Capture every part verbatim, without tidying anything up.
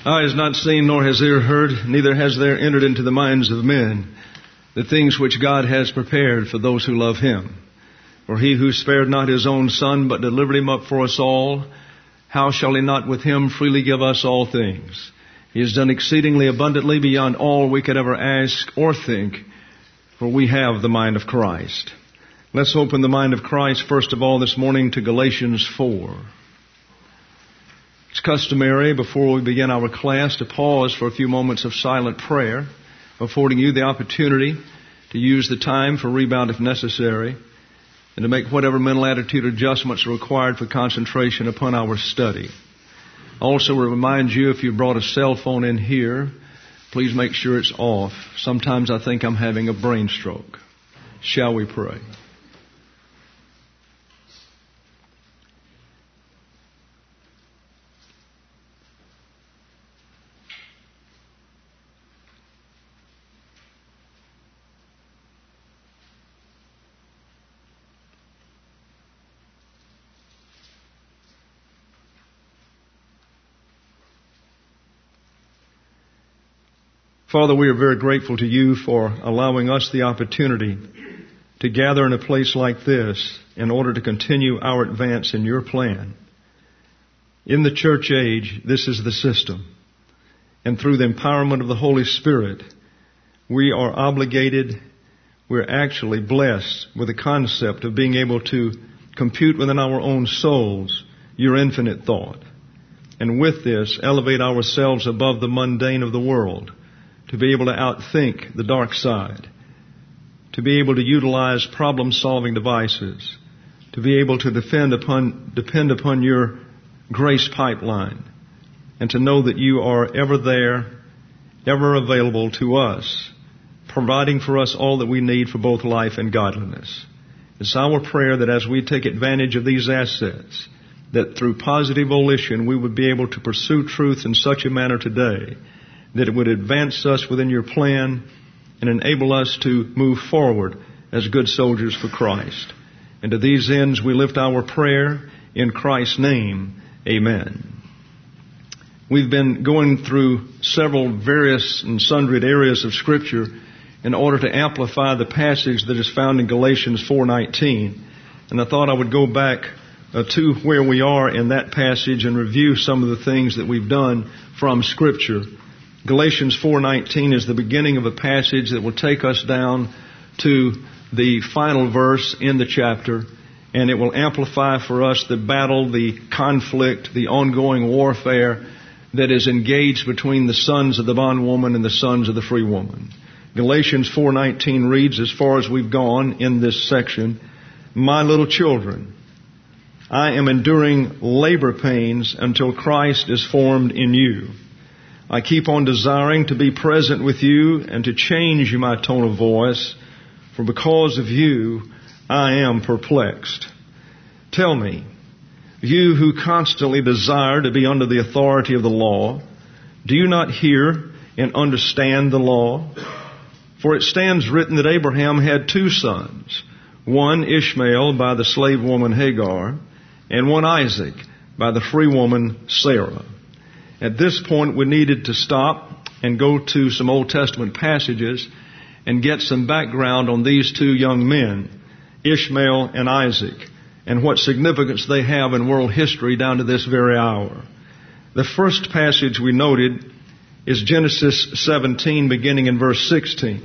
Eye has not seen, nor has ear heard, neither has there entered into the minds of men the things which God has prepared for those who love Him. For He who spared not His own Son, but delivered Him up for us all, how shall He not with Him freely give us all things? He has done exceedingly abundantly beyond all we could ever ask or think, for we have the mind of Christ. Let's open the mind of Christ first of all this morning to Galatians four. It's customary before we begin our class to pause for a few moments of silent prayer, affording you the opportunity to use the time for rebound if necessary, and to make whatever mental attitude adjustments are required for concentration upon our study. Also, we remind you, if you brought a cell phone in here, please make sure it's off. Sometimes I think I'm having a brain stroke. Shall we pray? Father, we are very grateful to You for allowing us the opportunity to gather in a place like this in order to continue our advance in Your plan. In the church age, this is the system. And through the empowerment of the Holy Spirit, we are obligated, we're actually blessed with the concept of being able to compute within our own souls Your infinite thought. And with this, elevate ourselves above the mundane of the world, to be able to outthink the dark side, to be able to utilize problem-solving devices, to be able to defend upon, depend upon Your grace pipeline, and to know that You are ever there, ever available to us, providing for us all that we need for both life and godliness. It's our prayer that as we take advantage of these assets, that through positive volition we would be able to pursue truth in such a manner today that it would advance us within Your plan and enable us to move forward as good soldiers for Christ. And to these ends we lift our prayer in Christ's name. Amen. We've been going through several various and sundry areas of Scripture in order to amplify the passage that is found in Galatians four nineteen. And I thought I would go back uh, to where we are in that passage and review some of the things that we've done from Scripture. Galatians four nineteen is the beginning of a passage that will take us down to the final verse in the chapter, and it will amplify for us the battle, the conflict, the ongoing warfare that is engaged between the sons of the bondwoman and the sons of the free woman. Galatians four nineteen reads, as far as we've gone in this section, "My little children, I am enduring labor pains until Christ is formed in you. I keep on desiring to be present with you and to change my tone of voice, for because of you I am perplexed. Tell me, you who constantly desire to be under the authority of the law, do you not hear and understand the law? For it stands written that Abraham had two sons, one Ishmael by the slave woman Hagar, and one Isaac by the free woman Sarah." At this point, we needed to stop and go to some Old Testament passages and get some background on these two young men, Ishmael and Isaac, and what significance they have in world history down to this very hour. The first passage we noted is Genesis seventeen, beginning in verse sixteen.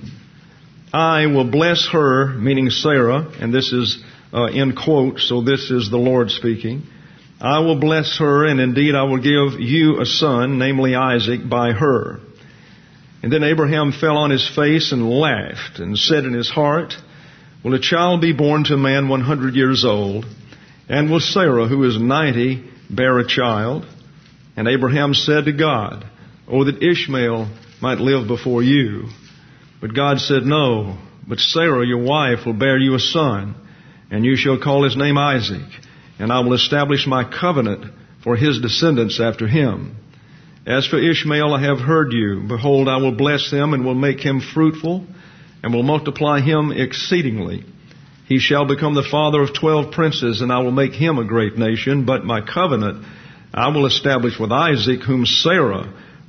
"I will bless her," meaning Sarah, and this is uh, in quotes, so this is the Lord speaking. "I will bless her, and indeed I will give you a son, namely Isaac, by her." And then Abraham fell on his face and laughed and said in his heart, "Will a child be born to a man one hundred years old? And will Sarah, who is ninety, bear a child?" And Abraham said to God, "Oh, that Ishmael might live before you." But God said, "No, but Sarah, your wife, will bear you a son, and you shall call his name Isaac. And I will establish my covenant for his descendants after him. As for Ishmael, I have heard you. Behold, I will bless him and will make him fruitful and will multiply him exceedingly. He shall become the father of twelve princes, and I will make him a great nation. But my covenant I will establish with Isaac, whom Sarah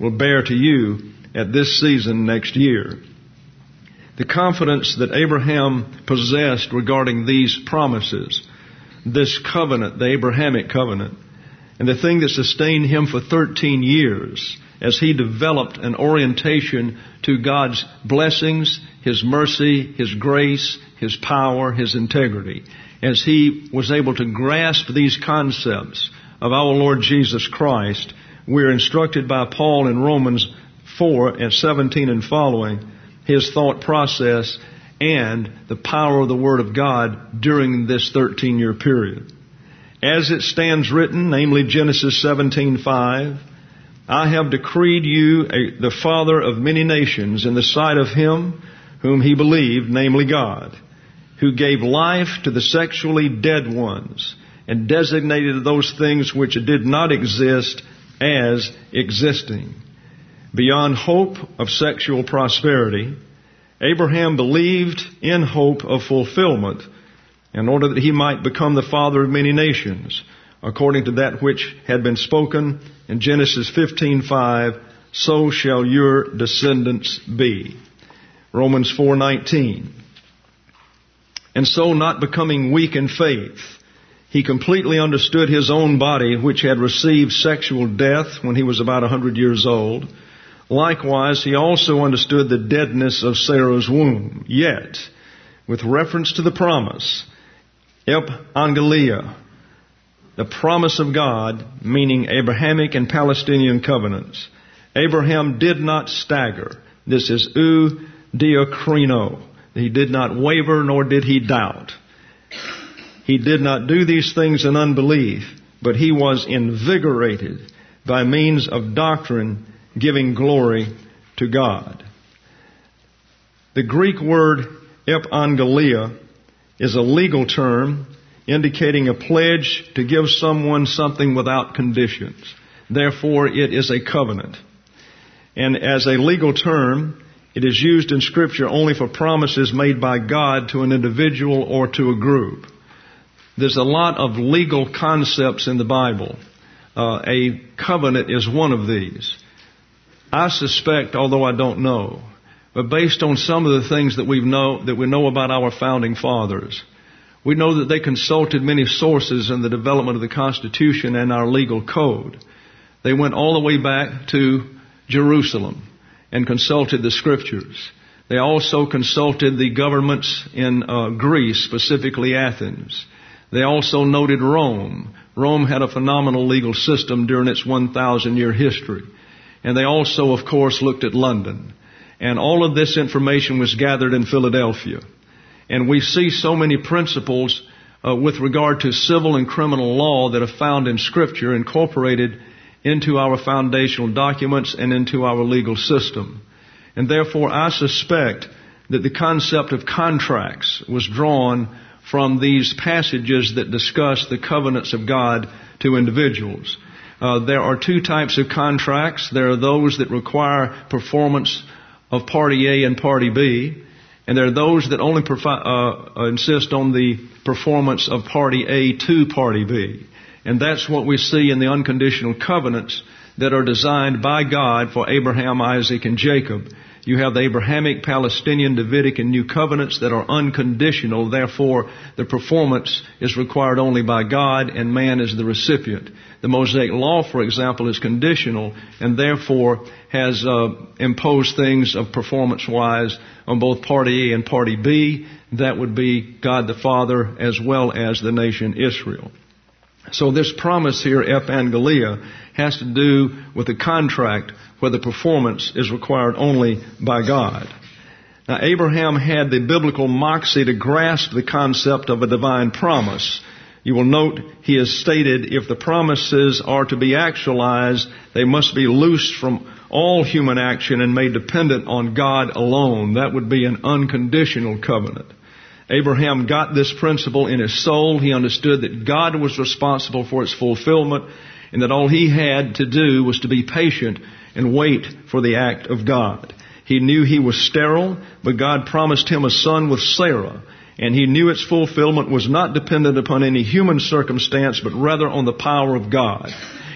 will bear to you at this season next year. The confidence that Abraham possessed regarding these promises, this covenant, the Abrahamic covenant, and the thing that sustained him for thirteen years as he developed an orientation to God's blessings, His mercy, His grace, His power, His integrity, as he was able to grasp these concepts of our Lord Jesus Christ, we're instructed by Paul in Romans four and seventeen and following, his thought process and the power of the Word of God during this thirteen-year period. As it stands written, namely Genesis seventeen five, I have decreed you a, the father of many nations in the sight of him whom he believed, namely God, who gave life to the sexually dead ones and designated those things which did not exist as existing. Beyond hope of sexual prosperity, Abraham believed in hope of fulfillment in order that he might become the father of many nations, according to that which had been spoken in Genesis fifteen five, so shall your descendants be. Romans four nineteen. And so, not becoming weak in faith, he completely understood his own body, which had received sexual death when he was about one hundred years old. Likewise, he also understood the deadness of Sarah's womb. Yet, with reference to the promise, ep angelia, the promise of God, meaning Abrahamic and Palestinian covenants, Abraham did not stagger. This is ou diakrino. He did not waver, nor did he doubt. He did not do these things in unbelief, but he was invigorated by means of doctrine, giving glory to God. The Greek word epangelia is a legal term indicating a pledge to give someone something without conditions. Therefore, it is a covenant. And as a legal term, it is used in Scripture only for promises made by God to an individual or to a group. There's a lot of legal concepts in the Bible. Uh, a covenant is one of these. I suspect, although I don't know, but based on some of the things that we know that we know about our founding fathers, we know that they consulted many sources in the development of the Constitution and our legal code. They went all the way back to Jerusalem and consulted the Scriptures. They also consulted the governments in uh, Greece, specifically Athens. They also noted Rome. Rome had a phenomenal legal system during its one thousand year history. And they also, of course, looked at London. And all of this information was gathered in Philadelphia. And we see so many principles uh, with regard to civil and criminal law that are found in Scripture incorporated into our foundational documents and into our legal system. And therefore, I suspect that the concept of contracts was drawn from these passages that discuss the covenants of God to individuals. Uh, there are two types of contracts. There are those that require performance of party A and party B, and there are those that only profi- uh, insist on the performance of party A to party B. And that's what we see in the unconditional covenants that are designed by God for Abraham, Isaac, and Jacob. You have the Abrahamic, Palestinian, Davidic, and New Covenants that are unconditional. Therefore, the performance is required only by God, and man is the recipient. The Mosaic Law, for example, is conditional, and therefore has uh, imposed things of performance-wise on both party A and party B. That would be God the Father as well as the nation Israel. So this promise here, epangelia, has to do with a contract where the performance is required only by God. Now, Abraham had the biblical moxie to grasp the concept of a divine promise. You will note he has stated if the promises are to be actualized, they must be loosed from all human action and made dependent on God alone. That would be an unconditional covenant. Abraham got this principle in his soul. He understood that God was responsible for its fulfillment and that all he had to do was to be patient and wait for the act of God. He knew he was sterile, but God promised him a son with Sarah, and he knew its fulfillment was not dependent upon any human circumstance, but rather on the power of God.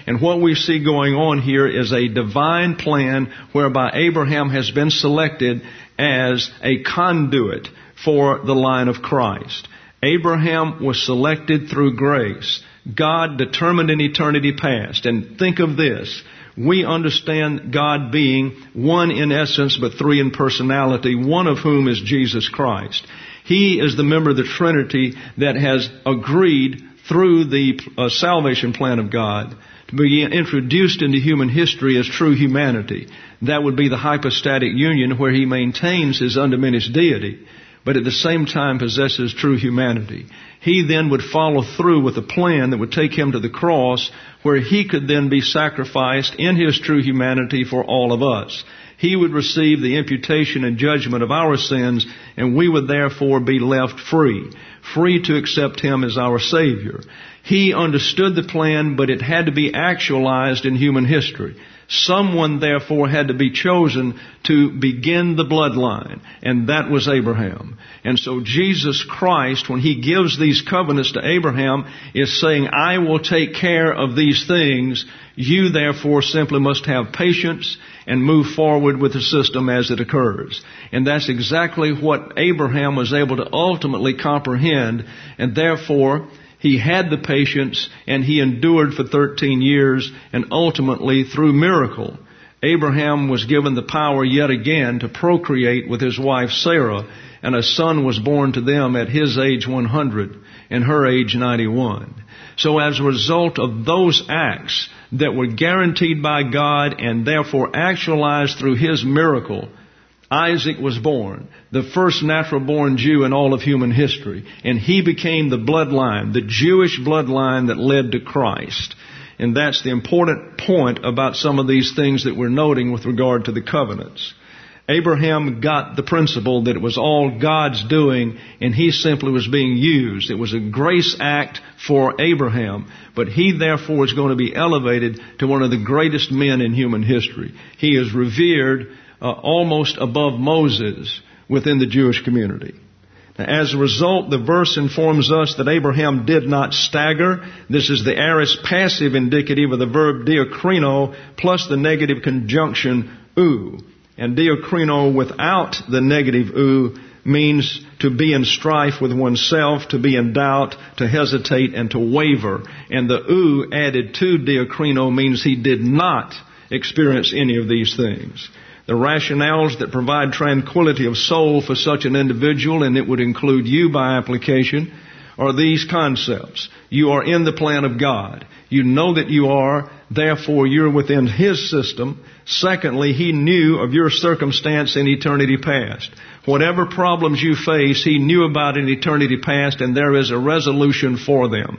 And what we see going on here is a divine plan whereby Abraham has been selected as a conduit for the line of Christ. Abraham was selected through grace. God determined in eternity past. And think of this. We understand God being one in essence but three in personality, one of whom is Jesus Christ. He is the member of the Trinity that has agreed through the uh, salvation plan of God to be introduced into human history as true humanity. That would be the hypostatic union where He maintains His undiminished deity, but at the same time possesses true humanity. He then would follow through with a plan that would take Him to the cross where He could then be sacrificed in His true humanity for all of us. He would receive the imputation and judgment of our sins, and we would therefore be left free, free to accept Him as our Savior. He understood the plan, but it had to be actualized in human history. Someone, therefore, had to be chosen to begin the bloodline, and that was Abraham. And so Jesus Christ, when He gives these covenants to Abraham, is saying, I will take care of these things. You, therefore, simply must have patience and move forward with the system as it occurs. And that's exactly what Abraham was able to ultimately comprehend, and therefore he had the patience, and he endured for thirteen years, and ultimately, through miracle, Abraham was given the power yet again to procreate with his wife Sarah, and a son was born to them at his age one hundred and her age ninety-one. So as a result of those acts that were guaranteed by God and therefore actualized through His miracle, Isaac was born, the first natural-born Jew in all of human history. And he became the bloodline, the Jewish bloodline that led to Christ. And that's the important point about some of these things that we're noting with regard to the covenants. Abraham got the principle that it was all God's doing, and he simply was being used. It was a grace act for Abraham, but he therefore is going to be elevated to one of the greatest men in human history. He is revered Uh, almost above Moses within the Jewish community. Now, as a result, the verse informs us that Abraham did not stagger. This is the aorist passive indicative of the verb diakrino plus the negative conjunction ou. And diakrino without the negative ou means to be in strife with oneself, to be in doubt, to hesitate, and to waver. And the ou added to diakrino means he did not experience any of these things. The rationales that provide tranquility of soul for such an individual, and it would include you by application, are these concepts. You are in the plan of God. You know that you are, therefore you're within His system. Secondly, He knew of your circumstance in eternity past. Whatever problems you face, He knew about in eternity past, and there is a resolution for them.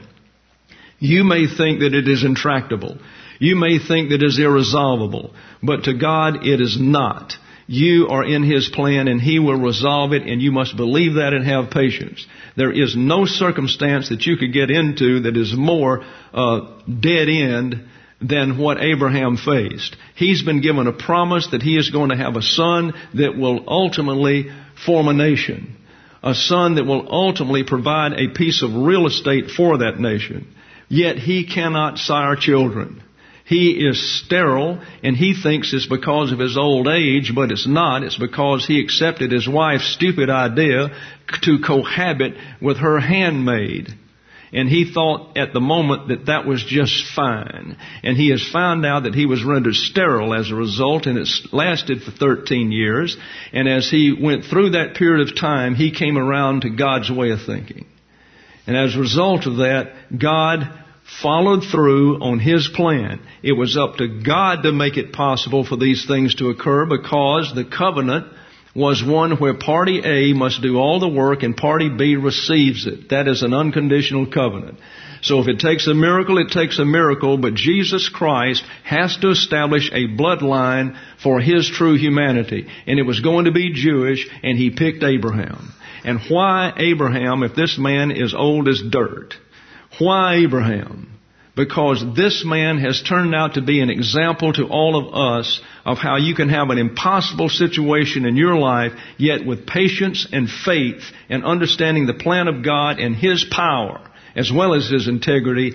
You may think that it is intractable. You may think that it is irresolvable, but to God it is not. You are in His plan, and He will resolve it, and you must believe that and have patience. There is no circumstance that you could get into that is more uh, dead end than what Abraham faced. He's been given a promise that he is going to have a son that will ultimately form a nation, a son that will ultimately provide a piece of real estate for that nation. Yet he cannot sire children. He is sterile, and he thinks it's because of his old age, but it's not. It's because he accepted his wife's stupid idea to cohabit with her handmaid. And he thought at the moment that that was just fine. And he has found out that he was rendered sterile as a result, and it's lasted for thirteen years. And as he went through that period of time, he came around to God's way of thinking. And as a result of that, God followed through on His plan. It was up to God to make it possible for these things to occur, because the covenant was one where party A must do all the work and party B receives it. That is an unconditional covenant. So if it takes a miracle, it takes a miracle, but Jesus Christ has to establish a bloodline for His true humanity. And it was going to be Jewish, and He picked Abraham. And why Abraham if this man is old as dirt? Why Abraham? Because this man has turned out to be an example to all of us of how you can have an impossible situation in your life, yet with patience and faith and understanding the plan of God and His power, as well as His integrity,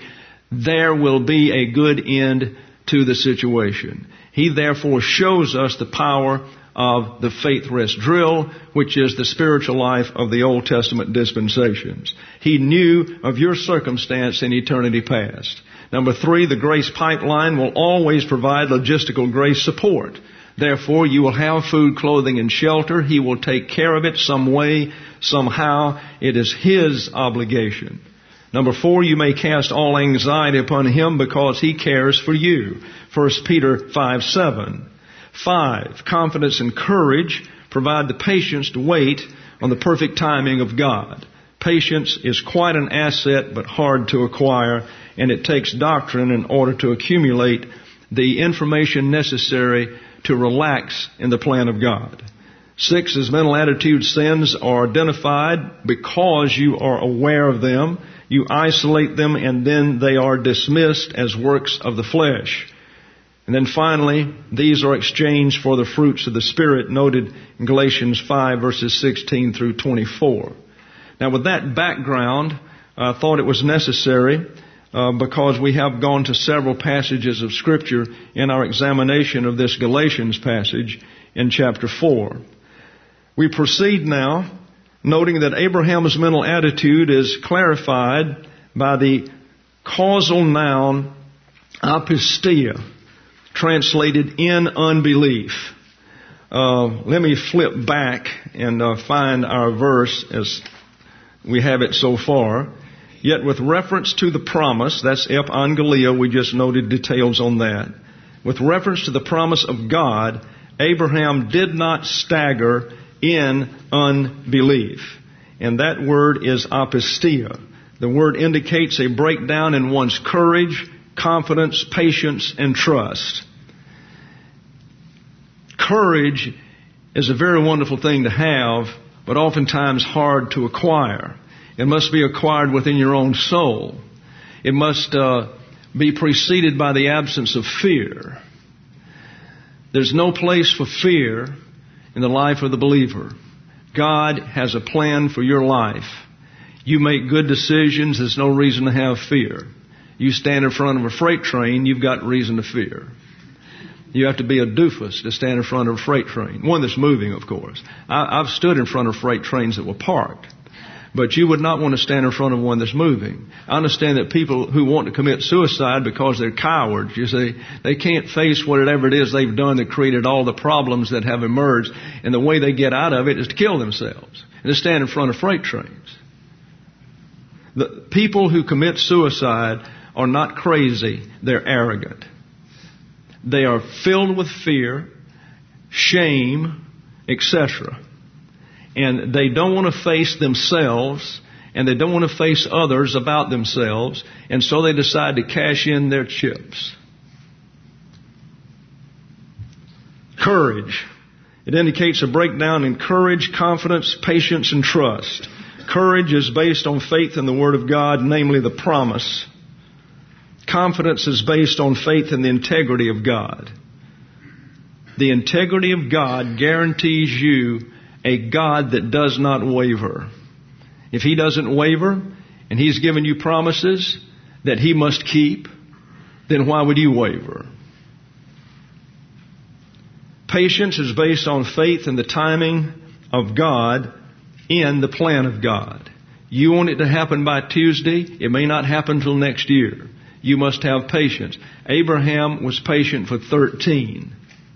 there will be a good end to the situation. He therefore shows us the power of the faith rest drill, which is the spiritual life of the Old Testament dispensations. He knew of your circumstance in eternity past. Number three, the grace pipeline will always provide logistical grace support. Therefore, you will have food, clothing, and shelter. He will take care of it some way, somehow. It is His obligation. Number four, you may cast all anxiety upon Him because He cares for you. First Peter five seven. Five, confidence and courage provide the patience to wait on the perfect timing of God. Patience is quite an asset but hard to acquire, and it takes doctrine in order to accumulate the information necessary to relax in the plan of God. Six is mental attitude sins are identified because you are aware of them. You isolate them and then they are dismissed as works of the flesh. And then finally, these are exchanged for the fruits of the Spirit, noted in Galatians five verses sixteen through twenty-four. Now with that background, I thought it was necessary uh, because we have gone to several passages of Scripture in our examination of this Galatians passage in chapter four. We proceed now, noting that Abraham's mental attitude is clarified by the causal noun apistia, translated in unbelief. Uh, let me flip back and uh, find our verse as we have it so far. Yet with reference to the promise, that's ep angelia, we just noted details on that. With reference to the promise of God, Abraham did not stagger in unbelief. And that word is apistia. The word indicates a breakdown in one's courage, confidence, patience, and trust. Courage is a very wonderful thing to have, but oftentimes hard to acquire. It must be acquired within your own soul. It must uh, be preceded by the absence of fear. There's no place for fear in the life of the believer. God has a plan for your life. You make good decisions, there's no reason to have fear. You stand in front of a freight train, you've got reason to fear. You have to be a doofus to stand in front of a freight train. One that's moving, of course. I, I've stood in front of freight trains that were parked. But you would not want to stand in front of one that's moving. I understand that people who want to commit suicide because they're cowards, you see, they can't face whatever it is they've done that created all the problems that have emerged. And the way they get out of it is to kill themselves and to stand in front of freight trains. The people who commit suicide are not crazy. They're arrogant. They are filled with fear, shame, et cetera. And they don't want to face themselves, and they don't want to face others about themselves, and so they decide to cash in their chips. Courage. It indicates a breakdown in courage, confidence, patience, and trust. Courage is based on faith in the Word of God, namely the promise. Confidence is based on faith in the integrity of God. The integrity of God guarantees you a God that does not waver. If He doesn't waver, and He's given you promises that He must keep, then why would you waver? Patience is based on faith in the timing of God in the plan of God. You want it to happen by Tuesday, it may not happen till next year. You must have patience. Abraham was patient for thirteen.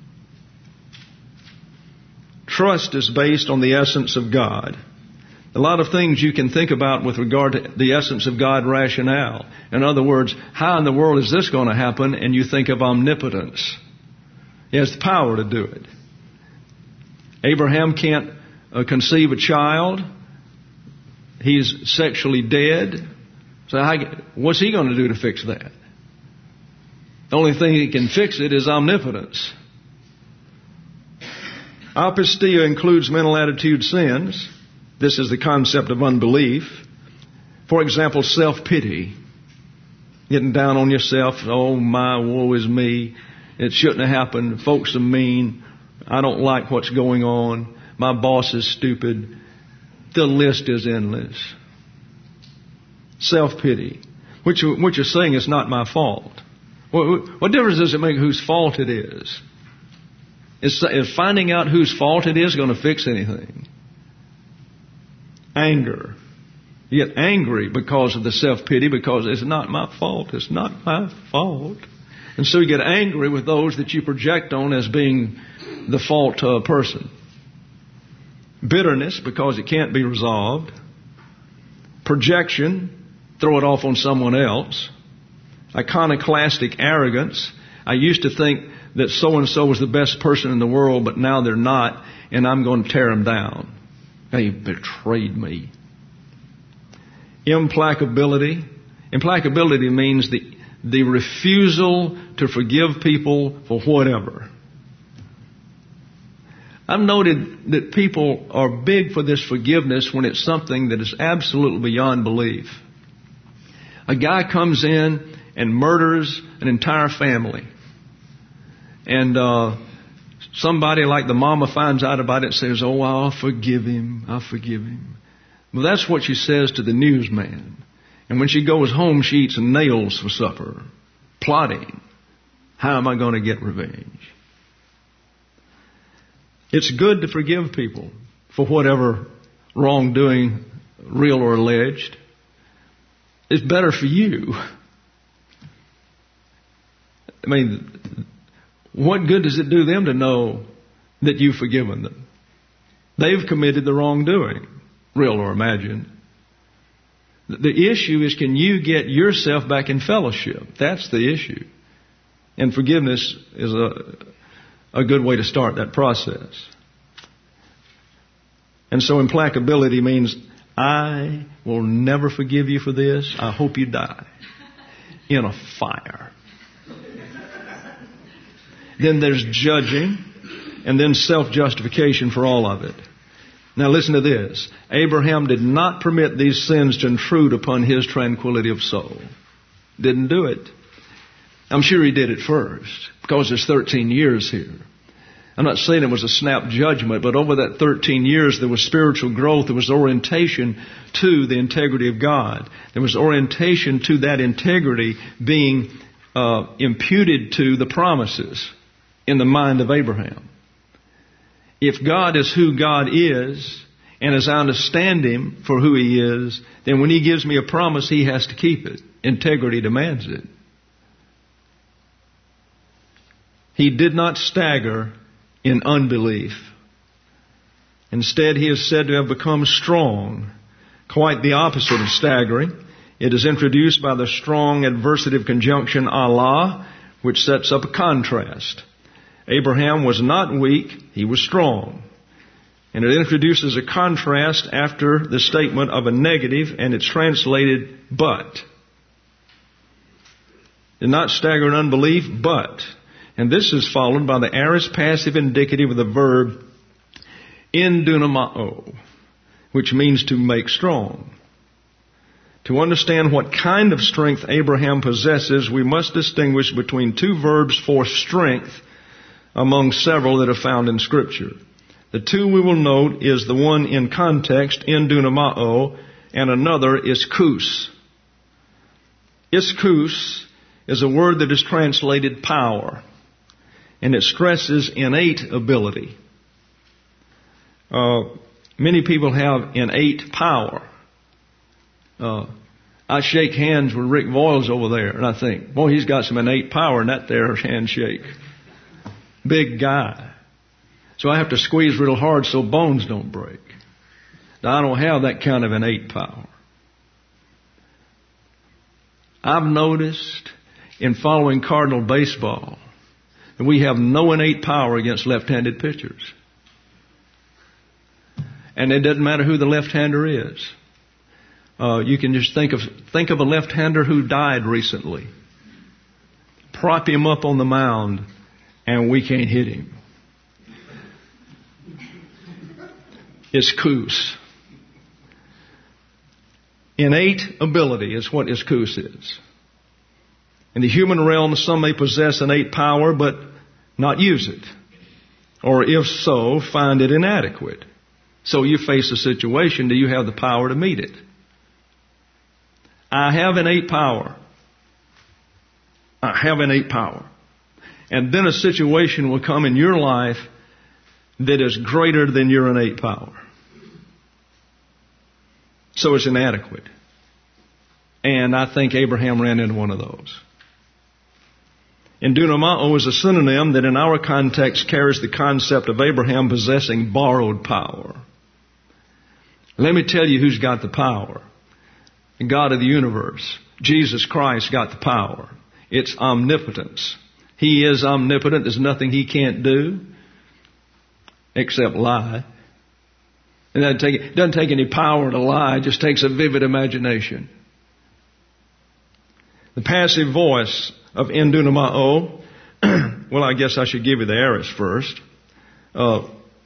Trust is based on the essence of God. A lot of things you can think about with regard to the essence of God rationale. In other words, how in the world is this going to happen? And you think of omnipotence. He has the power to do it. Abraham can't uh, conceive a child. He's sexually dead. So how, what's he going to do to fix that? The only thing he can fix it is omnipotence. Apistia includes mental attitude sins. This is the concept of unbelief. For example, self-pity. Getting down on yourself. Oh my, woe is me. It shouldn't have happened. Folks are mean. I don't like what's going on. My boss is stupid. The list is endless. Self-pity. which, which you're saying is not my fault. What, what difference does it make whose fault it is? Is, is finding out whose fault it is going to fix anything? Anger. You get angry because of the self-pity, because it's not my fault. It's not my fault. And so you get angry with those that you project on as being the fault uh, person. Bitterness, because it can't be resolved. Projection, throw it off on someone else. Iconoclastic arrogance. I used to think that so-and-so was the best person in the world, but now they're not, and I'm going to tear them down. They betrayed me. Implacability. Implacability means the, the refusal to forgive people for whatever. I've noted that people are big for this forgiveness when it's something that is absolutely beyond belief. A guy comes in and murders an entire family. And uh, somebody like the mama finds out about it and says, oh, I'll forgive him. I'll forgive him. Well, that's what she says to the newsman. And when she goes home, she eats nails for supper, plotting, how am I going to get revenge? It's good to forgive people for whatever wrongdoing, real or alleged. It's better for you. I mean, what good does it do them to know that you've forgiven them? They've committed the wrongdoing, real or imagined. The issue is, can you get yourself back in fellowship? That's the issue. And forgiveness is a, a good way to start that process. And so implacability means, I will never forgive you for this. I hope you die in a fire. Then there's judging, and then self-justification for all of it. Now listen to this. Abraham did not permit these sins to intrude upon his tranquility of soul. Didn't do it. I'm sure he did it first, because there's thirteen years here. I'm not saying it was a snap judgment, but over that thirteen years there was spiritual growth. There was orientation to the integrity of God. There was orientation to that integrity being uh, imputed to the promises in the mind of Abraham. If God is who God is, and as I understand Him for who He is, then when He gives me a promise, He has to keep it. Integrity demands it. He did not stagger in unbelief. Instead, he is said to have become strong. Quite the opposite of staggering. It is introduced by the strong adversative conjunction Allah, which sets up a contrast. Abraham was not weak, he was strong. And it introduces a contrast after the statement of a negative, and it's translated but. Did not stagger in unbelief, but. And this is followed by the aorist passive indicative of the verb endunamao, which means to make strong. To understand what kind of strength Abraham possesses, we must distinguish between two verbs for strength among several that are found in Scripture. The two we will note is the one in context, endunamao, and another is kus. Iskus is a word that is translated power, and it stresses innate ability. Uh, many people have innate power. Uh, I shake hands with Rick Voiles over there, and I think, boy, he's got some innate power in that there handshake. Big guy. So I have to squeeze real hard so bones don't break. Now, I don't have that kind of innate power. I've noticed in following Cardinal baseball that we have no innate power against left-handed pitchers. And it doesn't matter who the left-hander is. Uh, you can just think of think of a left-hander who died recently. Prop him up on the mound, and we can't hit him. Iskus. Innate ability is what iskus is. In the human realm, some may possess innate power, but not use it. Or if so, find it inadequate. So you face a situation, do you have the power to meet it? I have innate power. I have innate power. And then a situation will come in your life that is greater than your innate power. So it's inadequate. And I think Abraham ran into one of those. And dunamao is a synonym that in our context carries the concept of Abraham possessing borrowed power. Let me tell you who's got the power. The God of the universe. Jesus Christ got the power. It's omnipotence. He is omnipotent. There's nothing He can't do except lie. And that doesn't take, it doesn't take any power to lie. It just takes a vivid imagination. The passive voice of endunamao, well, I guess I should give you the aorist first. Uh,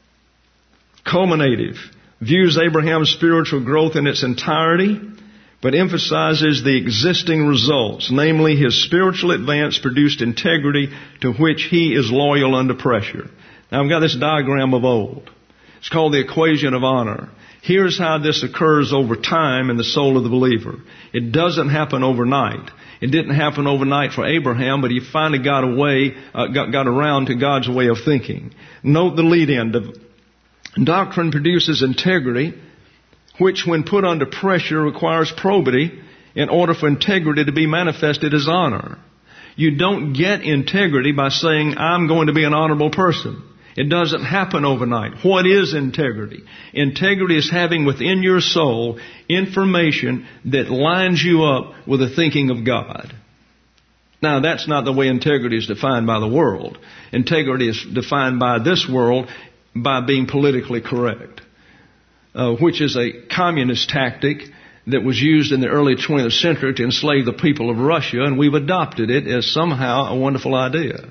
culminative, views Abraham's spiritual growth in its entirety, but emphasizes the existing results, namely his spiritual advance produced integrity to which he is loyal under pressure. Now, I've got this diagram of old. It's called the equation of honor. Here's how this occurs over time in the soul of the believer. It doesn't happen overnight. It didn't happen overnight for Abraham, but he finally got away, uh, got, got around to God's way of thinking. Note the lead-in. The doctrine produces integrity, which when put under pressure requires probity in order for integrity to be manifested as honor. You don't get integrity by saying, I'm going to be an honorable person. It doesn't happen overnight. What is integrity? Integrity is having within your soul information that lines you up with the thinking of God. Now, that's not the way integrity is defined by the world. Integrity is defined by this world by being politically correct, uh, which is a communist tactic that was used in the early twentieth century to enslave the people of Russia, and we've adopted it as somehow a wonderful idea.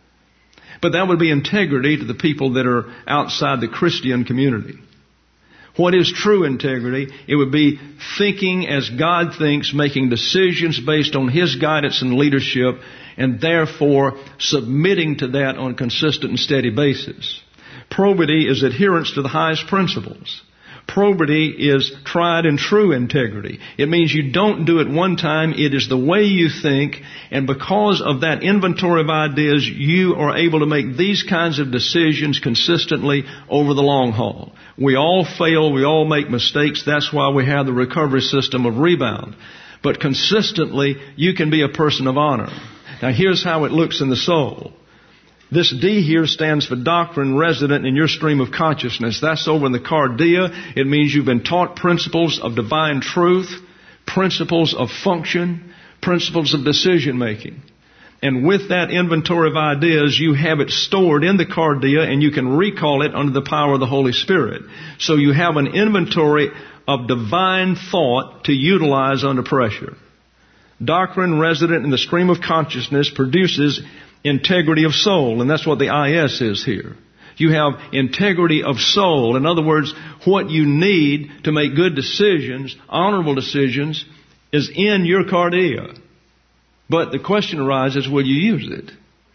But that would be integrity to the people that are outside the Christian community. What is true integrity? It would be thinking as God thinks, making decisions based on His guidance and leadership, and therefore submitting to that on a consistent and steady basis. Probity is adherence to the highest principles. Probity is tried and true integrity. It means you don't do it one time. It is the way you think. And because of that inventory of ideas, you are able to make these kinds of decisions consistently over the long haul. We all fail. We all make mistakes. That's why we have the recovery system of rebound. But consistently, you can be a person of honor. Now, here's how it looks in the soul. This D here stands for doctrine resident in your stream of consciousness. That's over in the cardia. It means you've been taught principles of divine truth, principles of function, principles of decision making. And with that inventory of ideas, you have it stored in the cardia and you can recall it under the power of the Holy Spirit. So you have an inventory of divine thought to utilize under pressure. Doctrine resident in the stream of consciousness produces integrity of soul, and that's what the I S is here. You have integrity of soul. In other words, what you need to make good decisions, honorable decisions, is in your cardia. But the question arises, will you use it?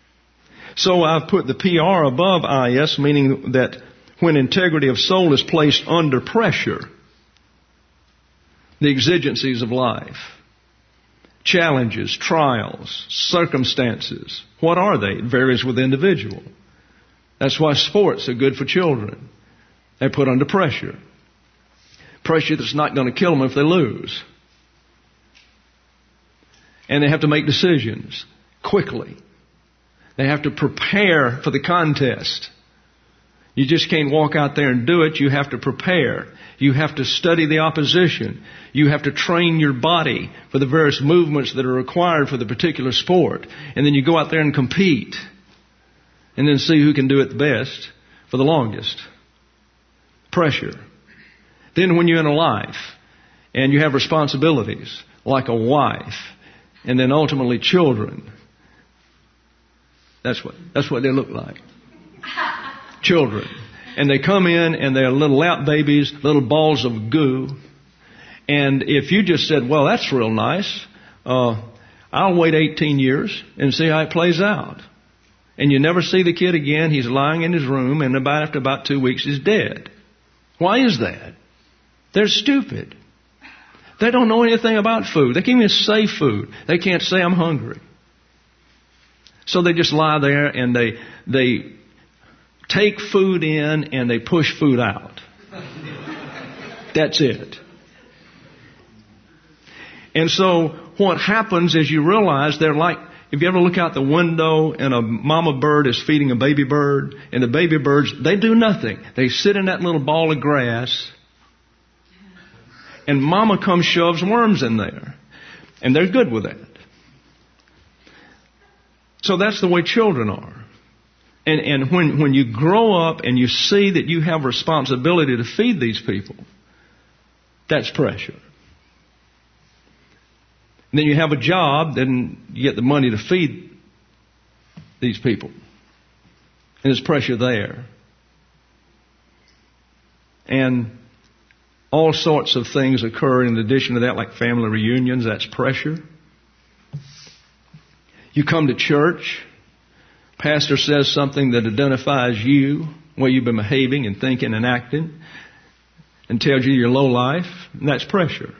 So I've put the P R above I S, meaning that when integrity of soul is placed under pressure, the exigencies of life, challenges, trials, circumstances. What are they? It varies with the individual. That's why sports are good for children. They're put under pressure. Pressure that's not going to kill them if they lose. And they have to make decisions quickly. They have to prepare for the contest. You just can't walk out there and do it. You have to prepare. You have to study the opposition. You have to train your body for the various movements that are required for the particular sport. And then you go out there and compete. And then see who can do it the best for the longest. Pressure. Then when you're in a life and you have responsibilities like a wife and then ultimately children, that's what, that's what they look like. Children. And they come in and they're little lap babies, little balls of goo. And if you just said, well, that's real nice, uh, I'll wait eighteen years and see how it plays out. And you never see the kid again. He's lying in his room, and about after about two weeks he's dead. Why is that? They're stupid. They don't know anything about food. They can't even say food. They can't say I'm hungry. So they just lie there and they they take food in and they push food out. That's it. And so what happens is you realize they're like, if you ever look out the window and a mama bird is feeding a baby bird, and the baby birds, they do nothing. They sit in that little ball of grass, and mama comes, shoves worms in there. And they're good with that. So that's the way children are. And, and when, when you grow up and you see that you have responsibility to feed these people, that's pressure. And then you have a job, then you get the money to feed these people. And there's pressure there. And all sorts of things occur in addition to that, like family reunions, that's pressure. You come to church, pastor says something that identifies you, where you've been behaving and thinking and acting, and tells you your low life, and that's pressure.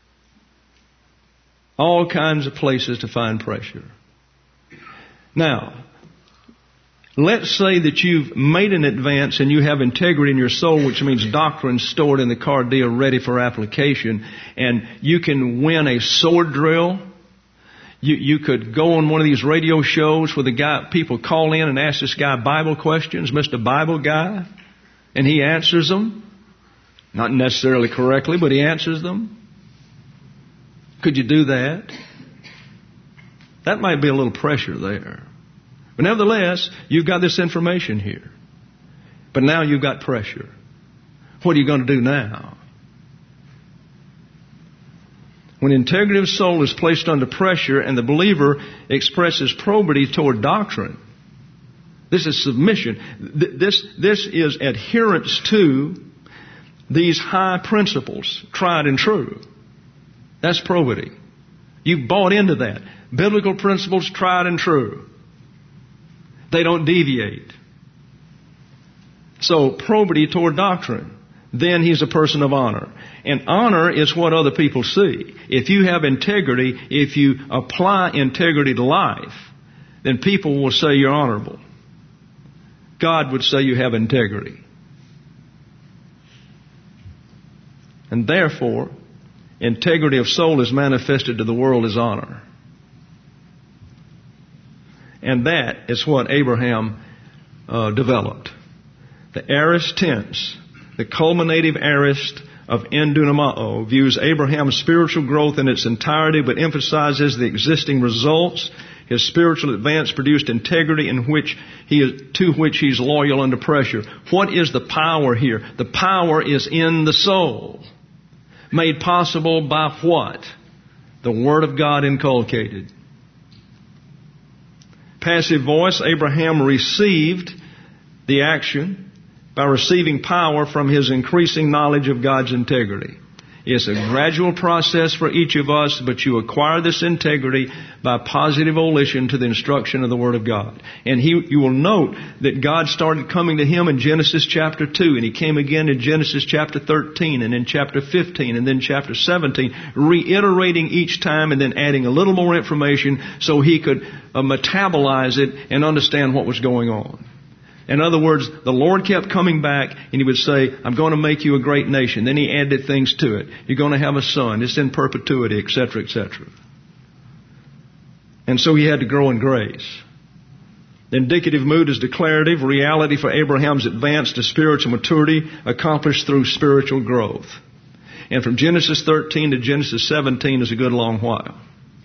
All kinds of places to find pressure. Now, let's say that you've made an advance and you have integrity in your soul, which means doctrine stored in the cardia ready for application, and you can win a sword drill. You, you could go on one of these radio shows where the guy, people call in and ask this guy Bible questions, Mister Bible Guy, and he answers them. Not necessarily correctly, but he answers them. Could you do that? That might be a little pressure there. But nevertheless, you've got this information here. But now you've got pressure. What are you going to do now? When integrity of soul is placed under pressure and the believer expresses probity toward doctrine, this is submission. This, this is adherence to these high principles, tried and true. That's probity. You've bought into that. Biblical principles, tried and true. They don't deviate. So, probity toward doctrine. Then he's a person of honor. And honor is what other people see. If you have integrity, if you apply integrity to life, then people will say you're honorable. God would say you have integrity. And therefore, integrity of soul is manifested to the world as honor. And that is what Abraham uh, developed. The aorist tense, the culminative aorist of endunamao, views Abraham's spiritual growth in its entirety, but emphasizes the existing results. His spiritual advance produced integrity in which he is, to which he's loyal under pressure. What is the power here? The power is in the soul. Made possible by what? The Word of God inculcated. Passive voice, Abraham received the action by receiving power from his increasing knowledge of God's integrity. It's a gradual process for each of us, but you acquire this integrity by positive volition to the instruction of the Word of God. And he, you will note that God started coming to him in Genesis chapter two, and he came again in Genesis chapter thirteen, and in chapter fifteen, and then chapter seventeen, reiterating each time and then adding a little more information so he could uh, metabolize it and understand what was going on. In other words, the Lord kept coming back and he would say, I'm going to make you a great nation. Then he added things to it. You're going to have a son. It's in perpetuity, et cetera, et cetera. And so he had to grow in grace. The indicative mood is declarative, reality for Abraham's advance to spiritual maturity accomplished through spiritual growth. And from Genesis thirteen to Genesis seventeen is a good long while.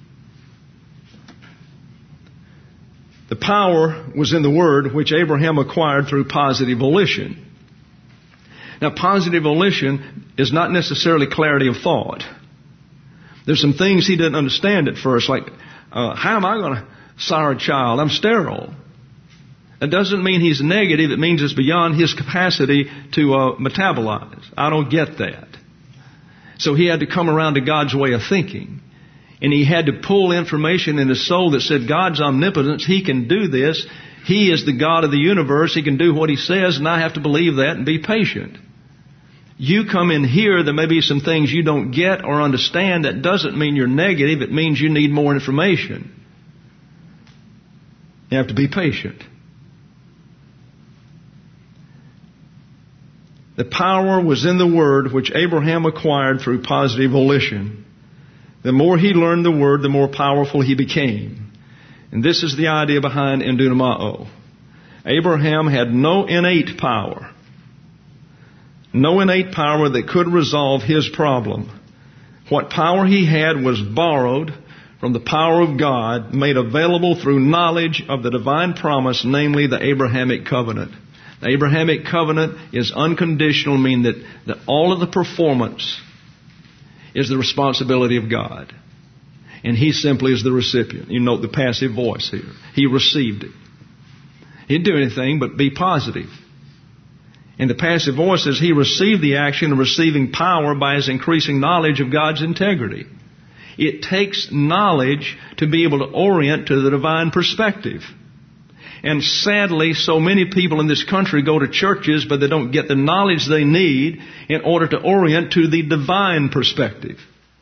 The power was in the Word, which Abraham acquired through positive volition. Now, positive volition is not necessarily clarity of thought. There's some things he didn't understand at first, like, uh, how am I going to sire a child? I'm sterile. That doesn't mean he's negative. It means it's beyond his capacity to uh, metabolize. I don't get that. So he had to come around to God's way of thinking. And he had to pull information in his soul that said, God's omnipotence, He can do this. He is the God of the universe. He can do what He says, and I have to believe that and be patient. you come in here, there may be some things you don't get or understand. That doesn't mean you're negative. It means you need more information. You have to be patient. The power was in the Word, which Abraham acquired through positive volition. The more he learned the Word, the more powerful he became. And this is the idea behind endunamao. Abraham had no innate power. No innate power that could resolve his problem. What power he had was borrowed from the power of God, made available through knowledge of the divine promise, namely the Abrahamic covenant. The Abrahamic covenant is unconditional, meaning that, that all of the performance is the responsibility of God. And he simply is the recipient. You note the passive voice here. He received it. He didn't do anything but be positive. And the passive voice says he received the action of receiving power by his increasing knowledge of God's integrity. It takes knowledge to be able to orient to the divine perspective. And sadly, so many people in this country go to churches, but they don't get the knowledge they need in order to orient to the divine perspective.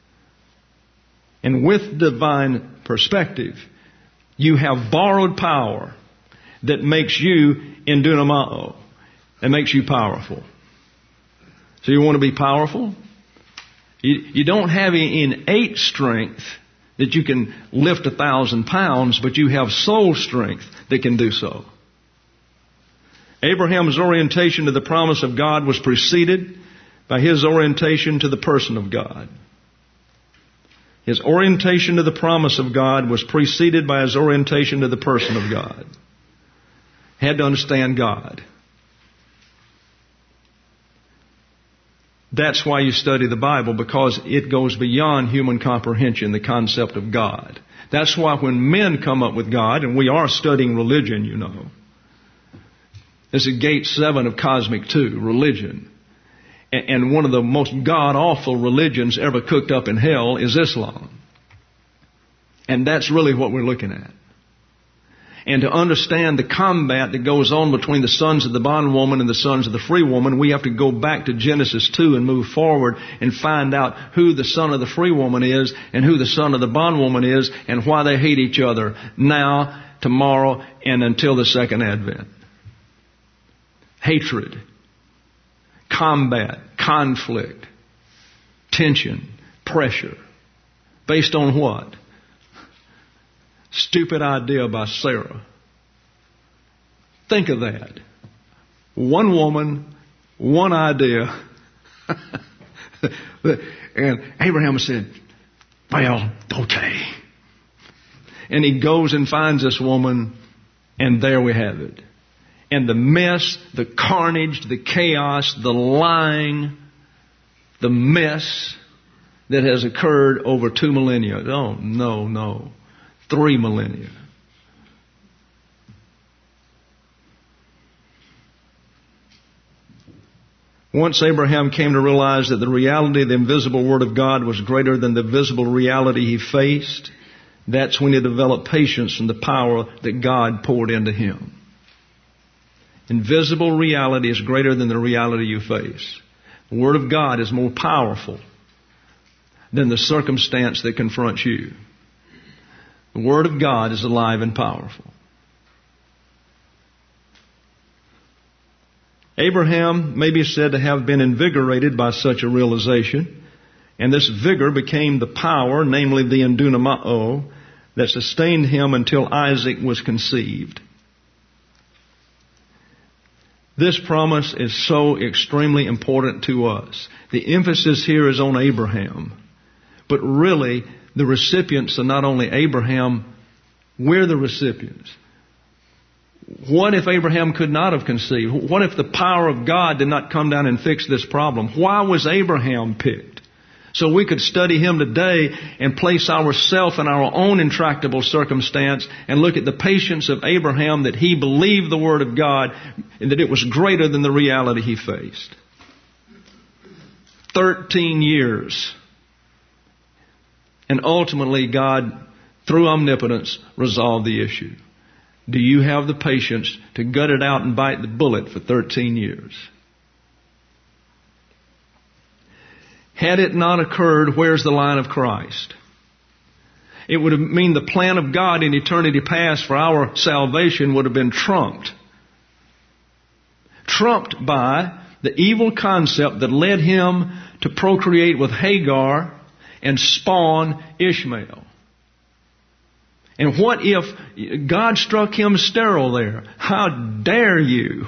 And with divine perspective, you have borrowed power that makes you endunamao. That makes you powerful. So you want to be powerful? You, you don't have any innate strength that you can lift a thousand pounds, but you have soul strength that can do so. Abraham's orientation to the promise of God was preceded by his orientation to the person of God. His orientation to the promise of God was preceded by his orientation to the person of God. Had to understand God. That's why you study the Bible, because it goes beyond human comprehension, the concept of God. That's why when men come up with God, and we are studying religion, you know. This is gate seven of Cosmic two, religion. And one of the most god-awful religions ever cooked up in hell is Islam. And that's really what we're looking at. And to understand the combat that goes on between the sons of the bondwoman and the sons of the free woman, we have to go back to Genesis two and move forward and find out who the son of the free woman is and who the son of the bondwoman is and why they hate each other now, tomorrow, and until the second advent. Hatred, combat, conflict, tension, pressure. Based on what? Stupid idea by Sarah. Think of that. One woman, one idea. And Abraham said, well, okay. And he goes and finds this woman, and there we have it. And the mess, the carnage, the chaos, the lying, the mess that has occurred over two millennia. Oh, no, no. Three millennia. Once Abraham came to realize that the reality of the invisible Word of God was greater than the visible reality he faced, that's when he developed patience from the power that God poured into him. Invisible reality is greater than the reality you face. The Word of God is more powerful than the circumstance that confronts you. The Word of God is alive and powerful. Abraham may be said to have been invigorated by such a realization, and this vigor became the power, namely the endunamao, that sustained him until Isaac was conceived. This promise is so extremely important to us. The emphasis here is on Abraham, but really the recipients are not only Abraham, we're the recipients. What if Abraham could not have conceived? What if the power of God did not come down and fix this problem? Why was Abraham picked? So we could study him today and place ourselves in our own intractable circumstance and look at the patience of Abraham, that he believed the Word of God and that it was greater than the reality he faced. Thirteen years. And ultimately, God, through omnipotence, resolved the issue. Do you have the patience to gut it out and bite the bullet for thirteen years? Had it not occurred, where's the line of Christ? It would have mean the plan of God in eternity past for our salvation would have been trumped. Trumped by the evil concept that led him to procreate with Hagar and spawn Ishmael. And what if God struck him sterile there? How dare you?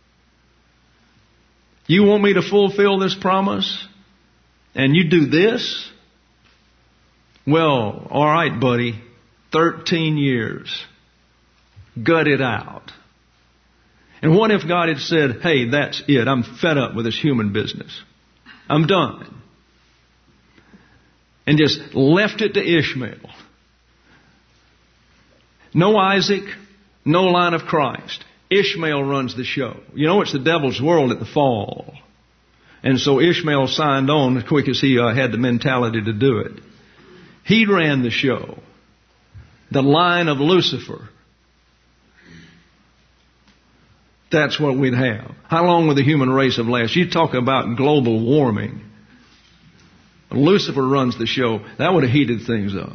You want me to fulfill this promise? And you do this? Well, all right, buddy. Thirteen years. Gut it out. And what if God had said, hey, that's it. I'm fed up with this human business. I'm done. And just left it to Ishmael. No Isaac, no line of Christ. Ishmael runs the show. You know, it's the devil's world at the fall. And so Ishmael signed on as quick as he uh, had the mentality to do it. He ran the show. The line of Lucifer. That's what we'd have. How long would the human race have lasted? You talk about global warming. Lucifer runs the show. That would have heated things up.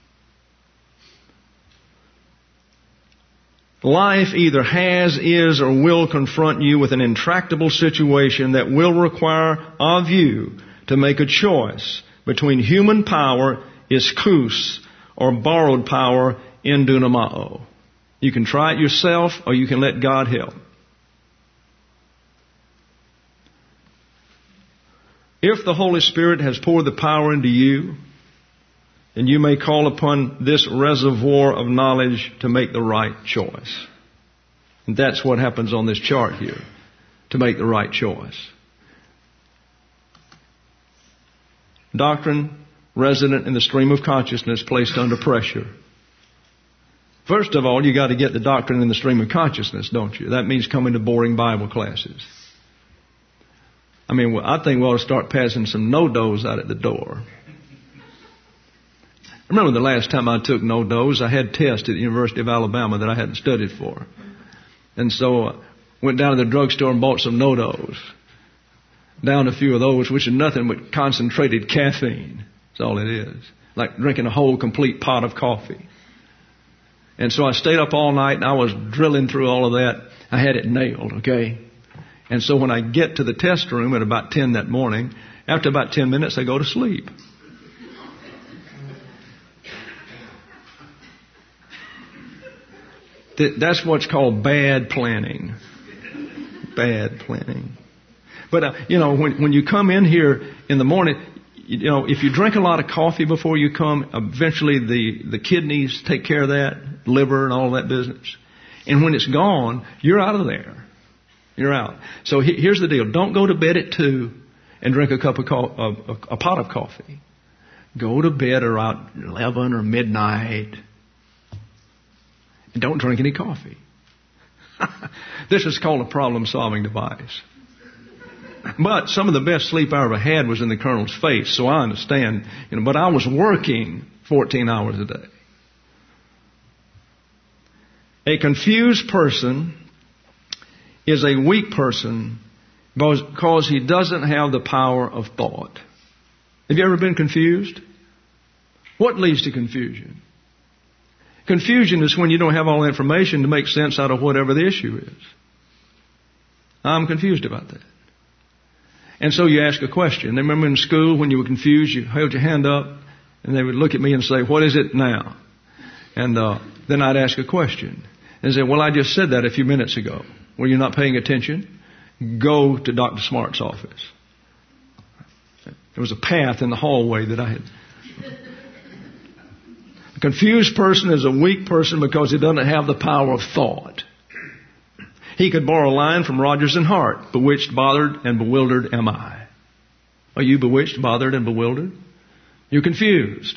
Life either has, is, or will confront you with an intractable situation that will require of you to make a choice between human power, ischus, or borrowed power, endunamao. You can try it yourself, or you can let God help. If the Holy Spirit has poured the power into you, then you may call upon this reservoir of knowledge to make the right choice. And that's what happens on this chart here, to make the right choice. Doctrine resident in the stream of consciousness placed under pressure. First of all, you got to get the doctrine in the stream of consciousness, don't you? That means coming to boring Bible classes. I mean, I think we ought to start passing some no-dos out at the door. I remember the last time I took no-dos, I had tests at the University of Alabama that I hadn't studied for. And so I went down to the drugstore and bought some no-dos. Down a few of those, which are nothing but concentrated caffeine. That's all it is. Like drinking a whole complete pot of coffee. And so I stayed up all night and I was drilling through all of that. I had it nailed, okay? And so when I get to the test room at about ten that morning, after about ten minutes I go to sleep. That's what's called bad planning. Bad planning. But, uh, you know, when, when you come in here in the morning, you know, if you drink a lot of coffee before you come, eventually the, the kidneys take care of that, liver and all that business. And when it's gone, you're out of there. You're out. So he, here's the deal. Don't go to bed at two and drink a cup of co- a, a, a pot of coffee. Go to bed around eleven or midnight. And don't drink any coffee. This is called a problem-solving device. But some of the best sleep I ever had was in the colonel's face, so I understand. You know, but I was working fourteen hours a day. A confused person is a weak person because he doesn't have the power of thought. Have you ever been confused? What leads to confusion? Confusion is when you don't have all the information to make sense out of whatever the issue is. I'm confused about that. And so you ask a question. Remember in school when you were confused, you held your hand up and they would look at me and say, what is it now? And uh, then I'd ask a question. And say, well, I just said that a few minutes ago. Well, you're not paying attention? Go to Doctor Smart's office. There was a path in the hallway that I had. A confused person is a weak person because he doesn't have the power of thought. He could borrow a line from Rogers and Hart. Bewitched, bothered, and bewildered am I. Are you bewitched, bothered, and bewildered? You're confused.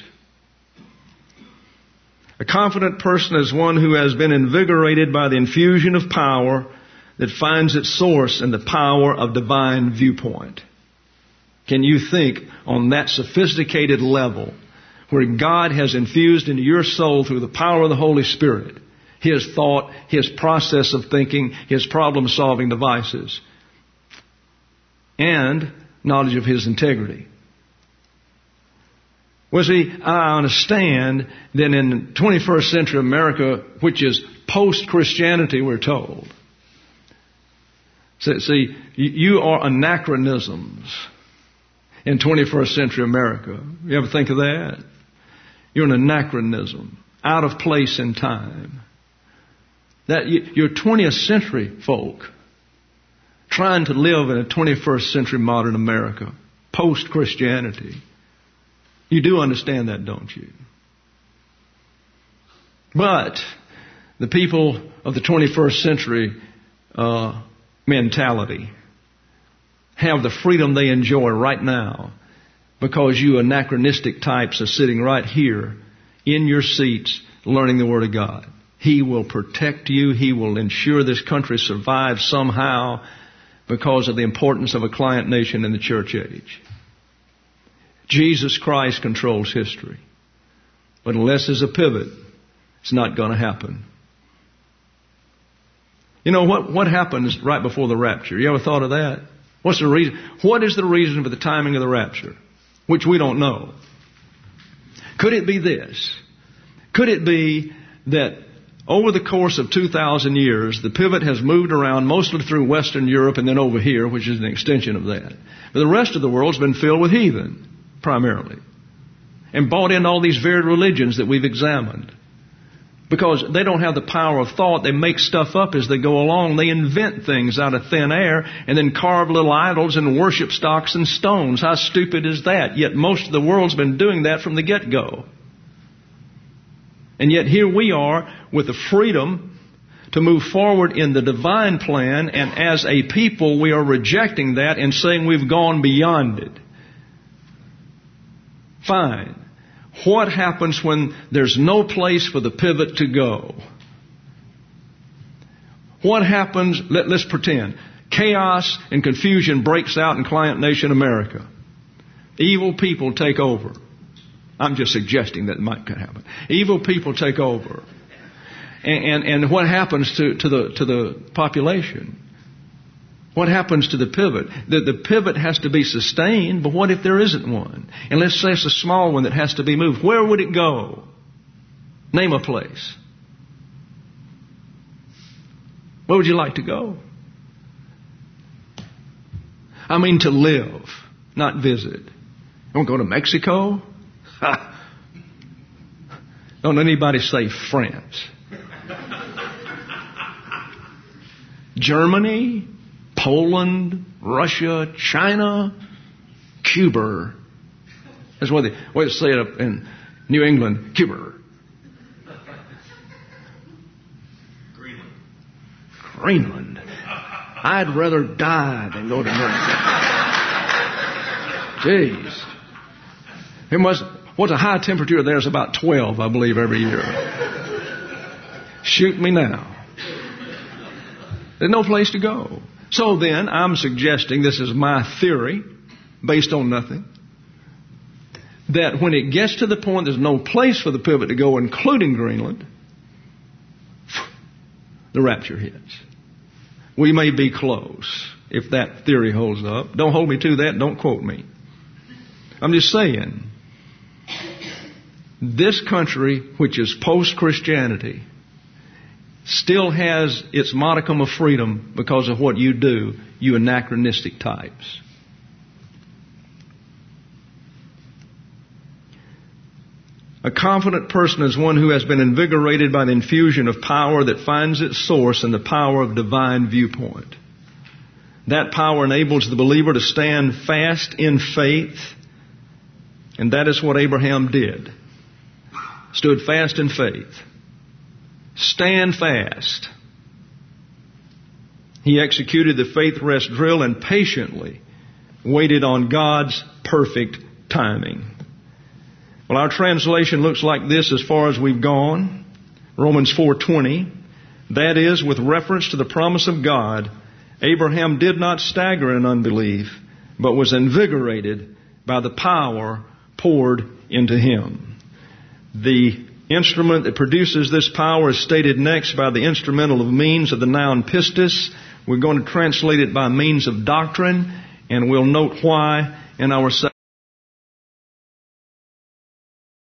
A confident person is one who has been invigorated by the infusion of power that finds its source in the power of divine viewpoint. Can you think on that sophisticated level where God has infused into your soul through the power of the Holy Spirit His thought, His process of thinking, His problem-solving devices, and knowledge of His integrity? Well, see, I understand that in twenty-first century America, which is post-Christianity, we're told. See, you are anachronisms in twenty-first century America. You ever think of that? You're an anachronism, out of place in time. That you're twentieth century folk trying to live in a twenty-first century modern America, post-Christianity. You do understand that, don't you? But the people of the twenty-first century uh, mentality have the freedom they enjoy right now because you anachronistic types are sitting right here in your seats learning the Word of God. He will protect you. He will ensure this country survives somehow because of the importance of a client nation in the church age. Jesus Christ controls history. But unless there's a pivot, it's not going to happen. You know, what, what happens right before the rapture? You ever thought of that? What's the reason? What is the reason for the timing of the rapture? Which we don't know. Could it be this? Could it be that over the course of two thousand years, the pivot has moved around mostly through Western Europe and then over here, which is an extension of that. But the rest of the world's been filled with heathen, primarily. And bought in all these varied religions that we've examined. Because they don't have the power of thought. They make stuff up as they go along. They invent things out of thin air and then carve little idols and worship stocks and stones. How stupid is that? Yet most of the world's been doing that from the get-go. And yet here we are with the freedom to move forward in the divine plan, and as a people we are rejecting that and saying we've gone beyond it. Fine. What happens when there's no place for the pivot to go? What happens, let, let's pretend, chaos and confusion breaks out in client nation America. Evil people take over. I'm just suggesting that might could happen. Evil people take over. And, and, and what happens to, to the to the population? What happens to the pivot? The, the pivot has to be sustained, but what if there isn't one? And let's say it's a small one that has to be moved. Where would it go? Name a place. Where would you like to go? I mean to live, not visit. You want to go to Mexico? Ha. Don't anybody say France. Germany? Poland, Russia, China, Cuba. That's what they, what they say it up in New England, Cuba. Greenland. Greenland. I'd rather die than go to Greenland. Jeez. It must, what's a high temperature there is about twelve, I believe, every year. Shoot me now. There's no place to go. So then, I'm suggesting, this is my theory, based on nothing, that when it gets to the point there's no place for the pivot to go, including Greenland, the rapture hits. We may be close, if that theory holds up. Don't hold me to that, don't quote me. I'm just saying, this country, which is post-Christianity, still has its modicum of freedom because of what you do, you anachronistic types. A confident person is one who has been invigorated by the infusion of power that finds its source in the power of divine viewpoint. That power enables the believer to stand fast in faith, and that is what Abraham did. Stood fast in faith. Stand fast. He executed the faith rest drill and patiently waited on God's perfect timing. Well, our translation looks like this as far as we've gone. Romans four twenty. That is, with reference to the promise of God, Abraham did not stagger in unbelief, but was invigorated by the power poured into him. The instrument that produces this power is stated next by the instrumental of means of the noun pistis. We're going to translate it by means of doctrine, and we'll note why in our